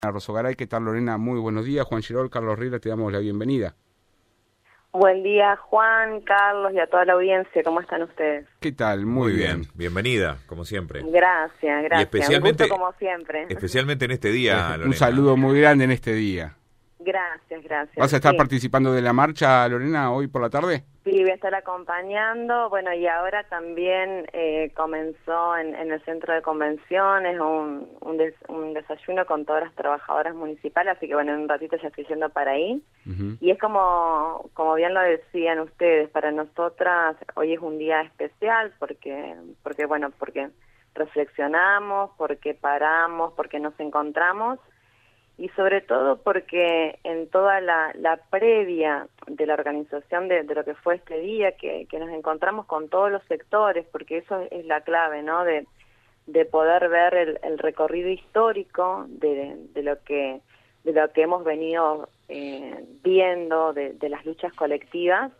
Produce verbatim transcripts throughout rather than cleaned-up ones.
Rosogaray. ¿Qué tal, Lorena? Muy buenos días. Juan Girol, Carlos Riera, te damos la bienvenida. Buen día, Juan, Carlos y a toda la audiencia. ¿Cómo están ustedes? ¿Qué tal? Muy, Muy bien. bien. Bienvenida, como siempre. Gracias, gracias. Y especialmente, un gusto como siempre. Especialmente en este día, Lorena. Un saludo muy grande en este día. Gracias, gracias. ¿Vas a estar sí. participando de la marcha, Lorena, hoy por la tarde? Sí, voy a estar acompañando. Bueno, y ahora también eh, comenzó en, en el centro de convenciones un, un, des, un desayuno con todas las trabajadoras municipales, así que bueno, en un ratito ya estoy yendo para ahí. Uh-huh. Y es como, como bien lo decían ustedes, para nosotras hoy es un día especial porque, porque bueno, porque reflexionamos, porque paramos, porque nos encontramos. Y sobre todo porque en toda la, la previa de la organización de, de lo que fue este día, que, que nos encontramos con todos los sectores, porque eso es la clave, ¿no? De, de poder ver el, el recorrido histórico de, de lo que de lo que hemos venido eh, viendo de, de las luchas colectivas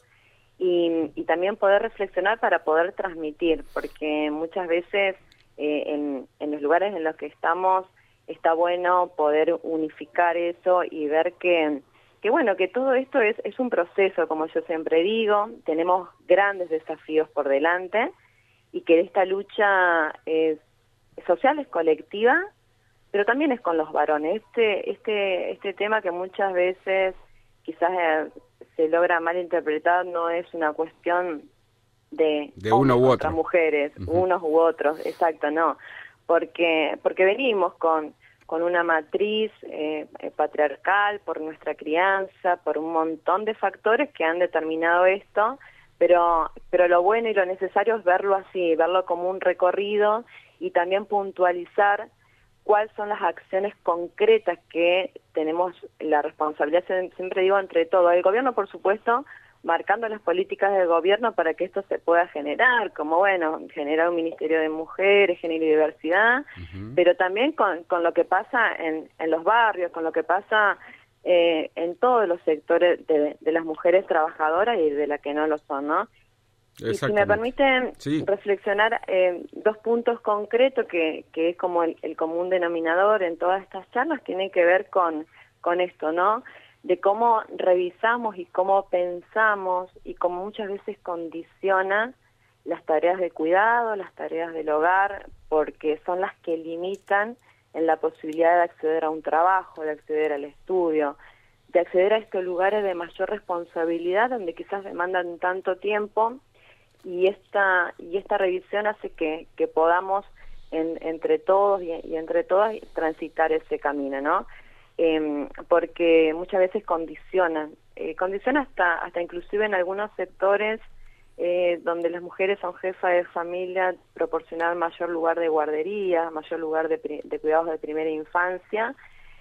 y, y también poder reflexionar para poder transmitir, porque muchas veces eh, en, en los lugares en los que estamos está bueno poder unificar eso y ver que, que bueno, que todo esto es, es un proceso, como yo siempre digo, tenemos grandes desafíos por delante y que esta lucha es social, es colectiva, pero también es con los varones. Este, este, este tema que muchas veces quizás eh, se logra malinterpretar no es una cuestión de, de uno u otro, mujeres, uh-huh. unos u otros, exacto, no. Porque, porque venimos con, con una matriz eh, patriarcal por nuestra crianza, por un montón de factores que han determinado esto, pero, pero lo bueno y lo necesario es verlo así, verlo como un recorrido y también puntualizar cuáles son las acciones concretas que tenemos la responsabilidad, siempre digo, entre todo. El gobierno, por supuesto, marcando las políticas del gobierno para que esto se pueda generar, como bueno, generar un Ministerio de Mujeres, Género y Diversidad, uh-huh. pero también con, con lo que pasa en, en los barrios, con lo que pasa eh, en todos los sectores de, de las mujeres trabajadoras y de las que no lo son, ¿no? Y si me permiten sí. reflexionar eh, dos puntos concretos que, que es como el, el común denominador en todas estas charlas, tienen que ver con, con esto, ¿no? De cómo revisamos y cómo pensamos y cómo muchas veces condiciona las tareas de cuidado, las tareas del hogar, porque son las que limitan en la posibilidad de acceder a un trabajo, de acceder al estudio, de acceder a estos lugares de mayor responsabilidad donde quizás demandan tanto tiempo y esta y esta revisión hace que, que podamos en, entre todos y, y entre todas transitar ese camino, ¿no? Eh, porque muchas veces condicionan, eh, condiciona hasta hasta inclusive en algunos sectores eh, donde las mujeres son jefas de familia, proporcionar mayor lugar de guardería, mayor lugar de, de cuidados de primera infancia,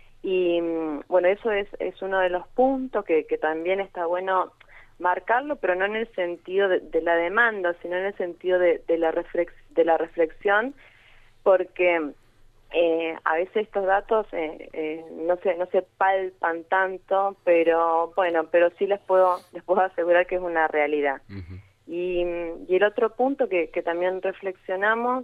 y bueno, eso es, es uno de los puntos que, que también está bueno marcarlo, pero no en el sentido de, de la demanda, sino en el sentido de, de, la, reflex, de la reflexión, porque Eh, a veces estos datos eh, eh, no se no se palpan tanto, pero bueno, pero sí les puedo les puedo asegurar que es una realidad. Uh-huh. Y, y el otro punto que, que también reflexionamos,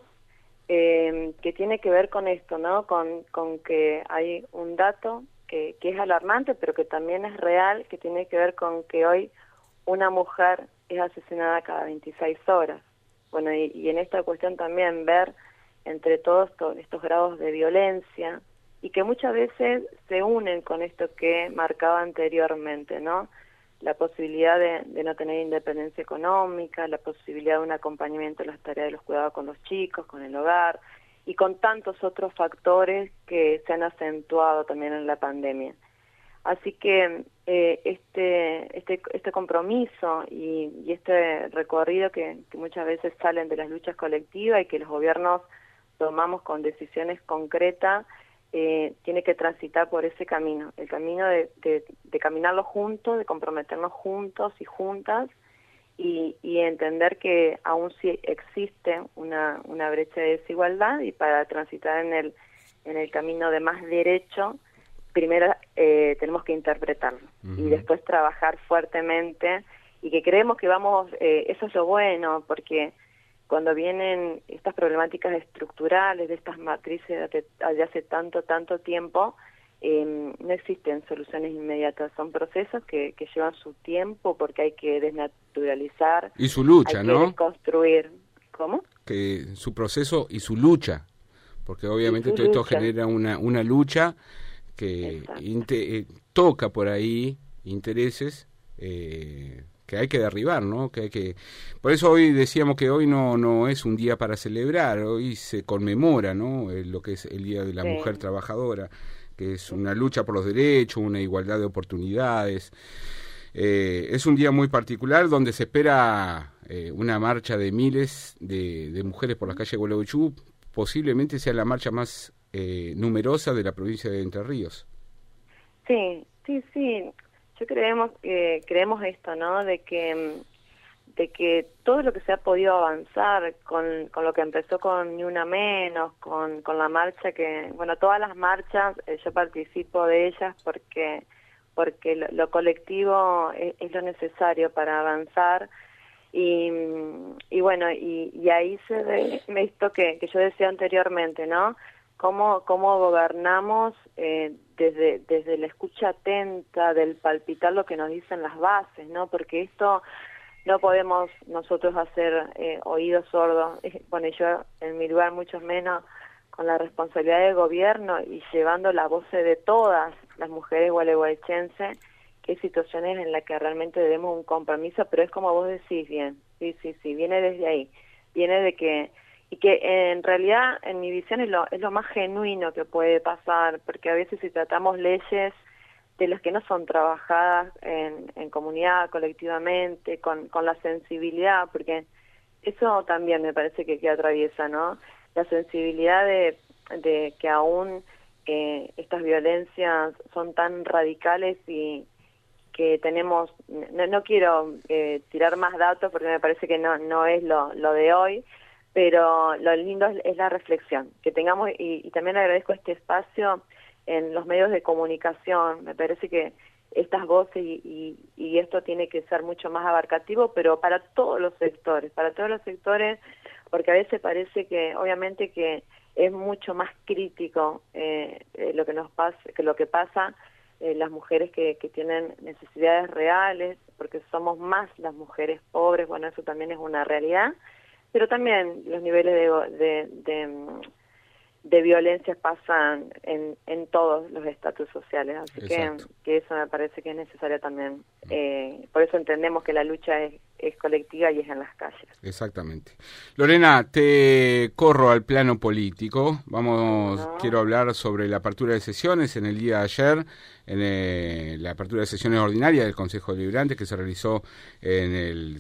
eh, que tiene que ver con esto, ¿no? Con, con que hay un dato que, que es alarmante, pero que también es real, que tiene que ver con que hoy una mujer es asesinada cada veintiséis horas. Bueno, y, y en esta cuestión también ver entre todos estos grados de violencia y que muchas veces se unen con esto que marcaba anteriormente, ¿no? La posibilidad de, de no tener independencia económica, la posibilidad de un acompañamiento en las tareas de los cuidados con los chicos, con el hogar y con tantos otros factores que se han acentuado también en la pandemia. Así que eh, este, este, este compromiso y, y este recorrido que, que muchas veces salen de las luchas colectivas y que los gobiernos tomamos con decisiones concretas, eh, tiene que transitar por ese camino, el camino de, de, de caminarlo juntos, de comprometernos juntos y juntas, y, y entender que aún sí existe una, una brecha de desigualdad, y para transitar en el, en el camino de más derecho, primero eh, tenemos que interpretarlo, uh-huh. y después trabajar fuertemente, y que creemos que vamos, eh, eso es lo bueno, porque cuando vienen estas problemáticas estructurales de estas matrices de hace tanto, tanto tiempo, eh, no existen soluciones inmediatas, son procesos que, que llevan su tiempo porque hay que desnaturalizar. Y su lucha, hay ¿no? que desconstruir. ¿Cómo? Que su proceso y su lucha, porque obviamente todo esto lucha. genera una, una lucha que inte, eh, toca por ahí intereses eh, que hay que derribar, ¿no? Que hay que, por eso hoy decíamos que hoy no no es un día para celebrar, hoy se conmemora, ¿no? Eh, lo que es el Día de la sí. Mujer Trabajadora, que es una lucha por los derechos, una igualdad de oportunidades. Eh, es un día muy particular donde se espera eh, una marcha de miles de, de mujeres por las calles de Gualeguaychú, posiblemente sea la marcha más eh, numerosa de la provincia de Entre Ríos. Sí, sí, sí. Yo creemos eh, creemos esto, ¿no? De que de que todo lo que se ha podido avanzar con, con lo que empezó con Ni Una Menos, con, con la marcha que, bueno, todas las marchas, eh, yo participo de ellas porque porque lo, lo colectivo es, es lo necesario para avanzar y, y bueno, y, y ahí se ve esto que, que yo decía anteriormente, ¿no? Cómo, cómo gobernamos eh, desde, desde la escucha atenta, del palpitar lo que nos dicen las bases, ¿no? Porque esto no podemos nosotros hacer eh, oídos sordos, bueno, yo en mi lugar mucho menos, con la responsabilidad del gobierno y llevando la voz de todas las mujeres gualeguaychenses, que hay situaciones en las que realmente debemos un compromiso, pero es como vos decís bien, sí, sí, sí, viene desde ahí, viene de que, y que en realidad en mi visión es lo, es lo más genuino que puede pasar, porque a veces si tratamos leyes de las que no son trabajadas en, en comunidad, colectivamente, con, con la sensibilidad, porque eso también me parece que, que atraviesa, ¿no? La sensibilidad de, de que aún eh, estas violencias son tan radicales y que tenemos, no, no quiero eh, tirar más datos porque me parece que no, no es lo, lo de hoy, pero lo lindo es, es la reflexión, que tengamos, y, y también agradezco este espacio en los medios de comunicación, me parece que estas voces y, y, y esto tiene que ser mucho más abarcativo, pero para todos los sectores, para todos los sectores, porque a veces parece que, obviamente que es mucho más crítico eh, eh, lo que nos pasa, que lo que pasa eh, las mujeres que, que tienen necesidades reales, porque somos más las mujeres pobres, bueno, eso también es una realidad, pero también los niveles de, de, de, de violencia pasan en, en todos los estatus sociales, así que, que eso me parece que es necesario también. Eh, por eso entendemos que la lucha es, es colectiva y es en las calles. Exactamente. Lorena, te corro al plano político. Vamos, no. Quiero hablar sobre la apertura de sesiones en el día de ayer, en eh, la apertura de sesiones ordinarias del Consejo Deliberante que se realizó en el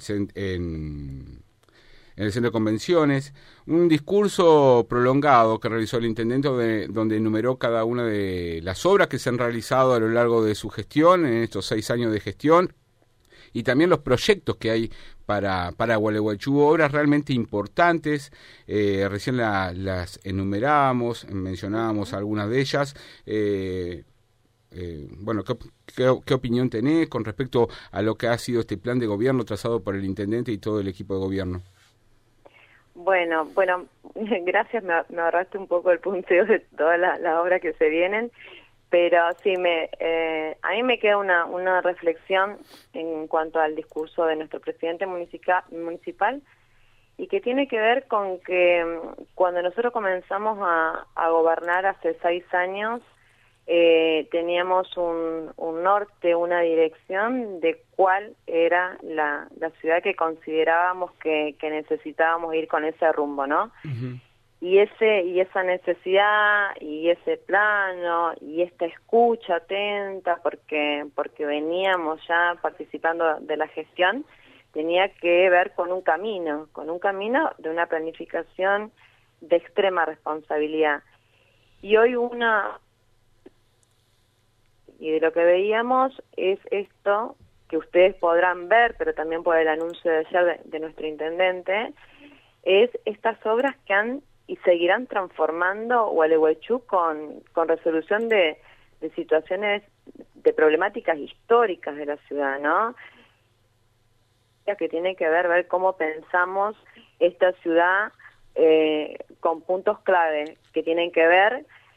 en en el Centro de Convenciones, un discurso prolongado que realizó el intendente de, donde enumeró cada una de las obras que se han realizado a lo largo de su gestión, en estos seis años de gestión, y también los proyectos que hay para, para Gualeguaychú, obras realmente importantes, eh, recién la, las enumerábamos, mencionábamos algunas de ellas. Eh, Eh, bueno, ¿qué, qué, ¿qué opinión tenés con respecto a lo que ha sido este plan de gobierno trazado por el intendente y todo el equipo de gobierno? Bueno, bueno, gracias, me, me ahorraste un poco el punteo de todas las la obras que se vienen, pero sí, me eh, a mí me queda una, una reflexión en cuanto al discurso de nuestro presidente municipal, municipal y que tiene que ver con que cuando nosotros comenzamos a, a gobernar hace seis años, Eh, teníamos un, un norte, una dirección de cuál era la, la ciudad que considerábamos que, que necesitábamos ir con ese rumbo, ¿no? Uh-huh. Y ese y esa necesidad y ese plano y esta escucha atenta, porque porque veníamos ya participando de la gestión, tenía que ver con un camino, con un camino de una planificación de extrema responsabilidad. Y hoy una y de lo que veíamos es esto que ustedes podrán ver, pero también por el anuncio de ayer de, de nuestro intendente, es estas obras que han y seguirán transformando Gualeguaychú con, con resolución de, de situaciones, de problemáticas históricas de la ciudad, ¿no? Que tiene que ver, ver cómo pensamos esta ciudad eh, con puntos clave que tienen que ver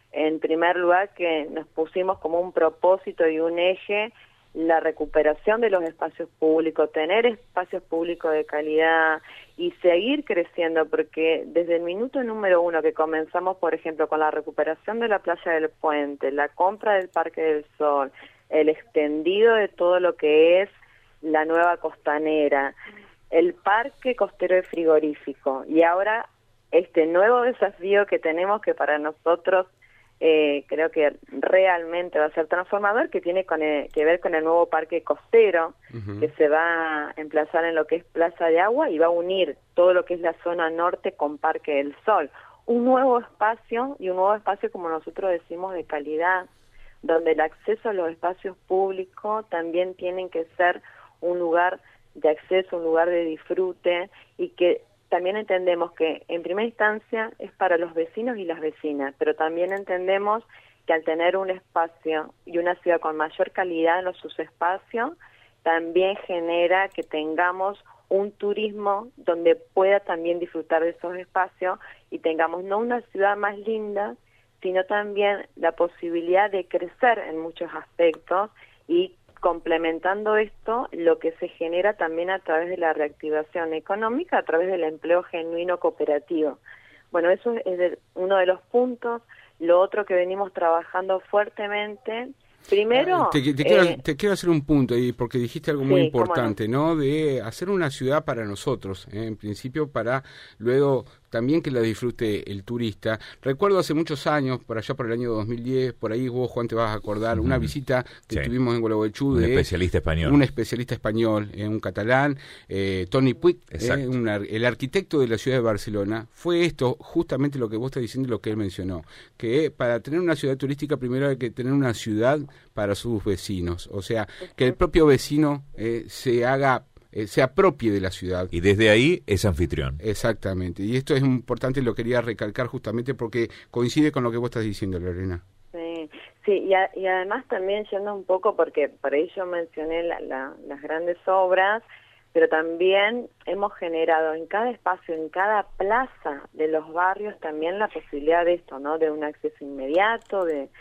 En primer lugar, que nos pusimos como un propósito y un eje la recuperación de los espacios públicos, tener espacios públicos de calidad y seguir creciendo, porque desde el minuto número uno que comenzamos, por ejemplo, con la recuperación de la playa del Puente, la compra del Parque del Sol, el extendido de todo lo que es la nueva costanera, el parque costero y frigorífico, y ahora este nuevo desafío que tenemos, que para nosotros Eh, creo que realmente va a ser transformador, que tiene con el, que ver con el nuevo parque costero, uh-huh. que se va a emplazar en lo que es Plaza de Agua y va a unir todo lo que es la zona norte con Parque del Sol. Un nuevo espacio, y un nuevo espacio, como nosotros decimos, de calidad, donde el acceso a los espacios públicos también tienen que ser un lugar de acceso, un lugar de disfrute, y que también entendemos que en primera instancia es para los vecinos y las vecinas, pero también entendemos que al tener un espacio y una ciudad con mayor calidad en sus espacios, también genera que tengamos un turismo donde pueda también disfrutar de esos espacios y tengamos no una ciudad más linda, sino también la posibilidad de crecer en muchos aspectos, y complementando esto, lo que se genera también a través de la reactivación económica, a través del empleo genuino cooperativo. Bueno, eso es de, uno de los puntos. Lo otro que venimos trabajando fuertemente, primero... Te, te, quiero, eh, te quiero hacer un punto ahí, porque dijiste algo muy sí, importante, no. ¿no? De hacer una ciudad para nosotros, ¿eh? En principio para luego también que la disfrute el turista. Recuerdo hace muchos años, por allá por el año dos mil diez, por ahí vos, Juan, te vas a acordar, uh-huh. una visita que sí. tuvimos en Gualeguaychú de... Un especialista español. Un especialista español, eh, un catalán, eh, Toni Puig, eh, un, el arquitecto de la ciudad de Barcelona. Fue esto justamente lo que vos estás diciendo y lo que él mencionó, que para tener una ciudad turística primero hay que tener una ciudad para sus vecinos, o sea, que el propio vecino eh, se haga... Eh, se apropie de la ciudad. Y desde ahí es anfitrión. Exactamente. Y esto es importante, lo quería recalcar justamente porque coincide con lo que vos estás diciendo, Lorena. Sí, sí y, a, y además también yendo un poco, porque por ahí yo mencioné la, la, las grandes obras, pero también hemos generado en cada espacio, en cada plaza de los barrios también la posibilidad de esto, ¿no? De un acceso inmediato, de...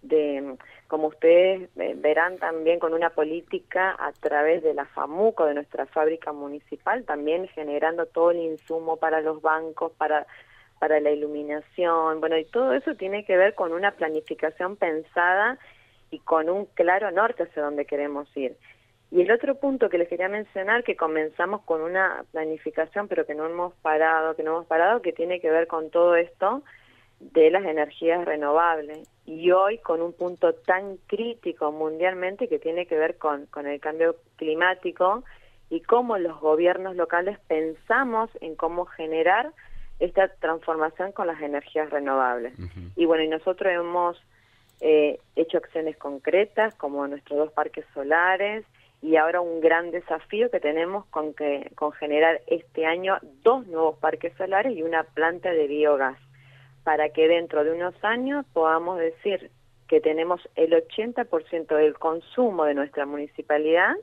de como ustedes verán también con una política a través de la FAMUCO, de nuestra fábrica municipal, también generando todo el insumo para los bancos, para, para la iluminación, bueno, y todo eso tiene que ver con una planificación pensada y con un claro norte hacia donde queremos ir. Y el otro punto que les quería mencionar, que comenzamos con una planificación, pero que no hemos parado, que no hemos parado, que tiene que ver con todo esto de las energías renovables, y hoy con un punto tan crítico mundialmente que tiene que ver con, con el cambio climático y cómo los gobiernos locales pensamos en cómo generar esta transformación con las energías renovables. Uh-huh. Y bueno, y nosotros hemos eh, hecho acciones concretas como nuestros dos parques solares, y ahora un gran desafío que tenemos con, que, con generar este año dos nuevos parques solares y una planta de biogás, para que dentro de unos años podamos decir que tenemos el ochenta por ciento del consumo de nuestra municipalidad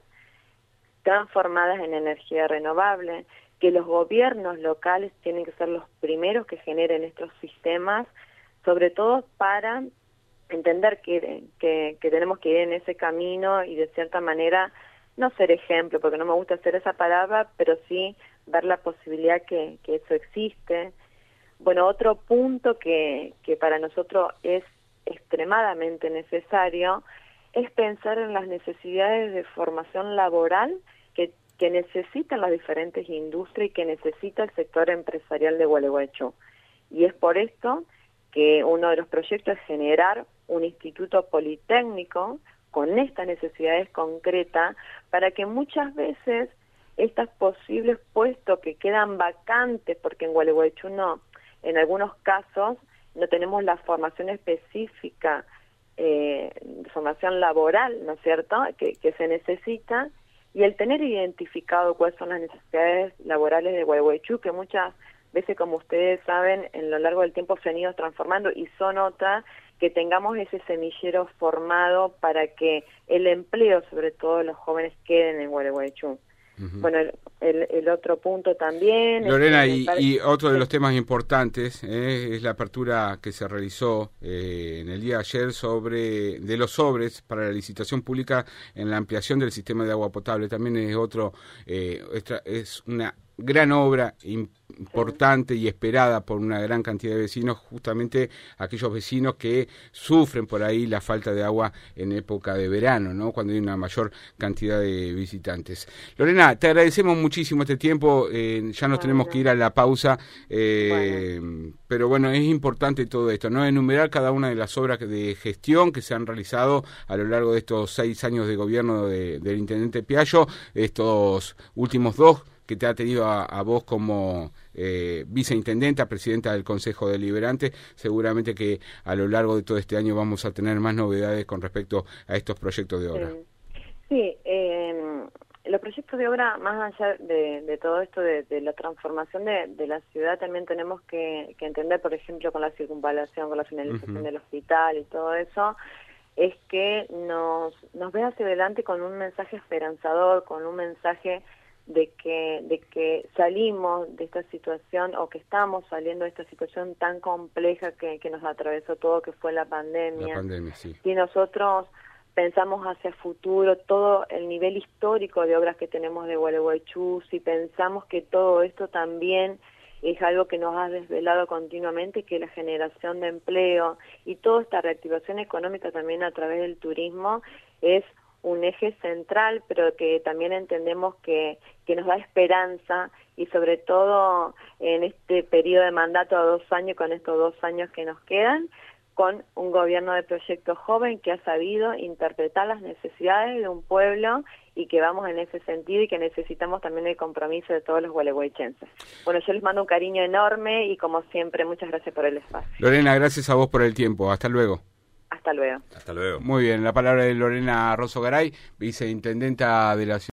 transformadas en energía renovable, que los gobiernos locales tienen que ser los primeros que generen estos sistemas, sobre todo para entender que, que, que tenemos que ir en ese camino y de cierta manera no ser ejemplo, porque no me gusta hacer esa palabra, pero sí ver la posibilidad que, que eso existe. Bueno, otro punto que, que para nosotros es extremadamente necesario es pensar en las necesidades de formación laboral que, que necesitan las diferentes industrias y que necesita el sector empresarial de Gualeguaychú. Y es por esto que uno de los proyectos es generar un instituto politécnico con estas necesidades concretas para que muchas veces estos posibles puestos que quedan vacantes, porque en Gualeguaychú no, en algunos casos no tenemos la formación específica, eh, formación laboral, ¿no es cierto?, que, que se necesita, y el tener identificado cuáles son las necesidades laborales de Gualeguaychú, que muchas veces, como ustedes saben, en lo largo del tiempo se han ido transformando y son otras, que tengamos ese semillero formado para que el empleo, sobre todo de los jóvenes, queden en Gualeguaychú. Uh-huh. Bueno, el, el, el otro punto también... Lorena, y, y otro de los temas importantes eh, es la apertura que se realizó eh, en el día de ayer sobre de los sobres para la licitación pública en la ampliación del sistema de agua potable. También es otro, eh, es una gran obra importante y esperada por una gran cantidad de vecinos, justamente aquellos vecinos que sufren por ahí la falta de agua en época de verano, ¿no? Cuando hay una mayor cantidad de visitantes. Lorena, te agradecemos muchísimo este tiempo, eh, ya nos bueno. tenemos que ir a la pausa, eh, bueno. pero bueno, es importante todo esto, ¿no? Enumerar cada una de las obras de gestión que se han realizado a lo largo de estos seis años de gobierno de, del intendente Piallo, estos últimos dos que te ha tenido a, a vos como eh, viceintendenta, presidenta del Consejo Deliberante. Seguramente que a lo largo de todo este año vamos a tener más novedades con respecto a estos proyectos de obra. Sí, sí eh, los proyectos de obra, más allá de, de todo esto, de, de la transformación de, de la ciudad, también tenemos que, que entender, por ejemplo, con la circunvalación, con la finalización uh-huh. del hospital y todo eso, es que nos, nos ve hacia adelante con un mensaje esperanzador, con un mensaje de que de que salimos de esta situación o que estamos saliendo de esta situación tan compleja que, que nos atravesó todo, que fue la pandemia. La pandemia, sí. Si nosotros pensamos hacia futuro todo el nivel histórico de obras que tenemos de Gualeguaychú, si pensamos que todo esto también es algo que nos ha desvelado continuamente, que la generación de empleo y toda esta reactivación económica también a través del turismo es un eje central, pero que también entendemos que, que nos da esperanza y sobre todo en este periodo de mandato a dos años, con estos dos años que nos quedan, con un gobierno de proyecto joven que ha sabido interpretar las necesidades de un pueblo y que vamos en ese sentido y que necesitamos también el compromiso de todos los gualeguaychenses. Bueno, yo les mando un cariño enorme y como siempre, muchas gracias por el espacio. Lorena, gracias a vos por el tiempo. Hasta luego. Hasta luego. Hasta luego. Muy bien, la palabra de Lorena Rosso Garay, viceintendenta de la ciudad.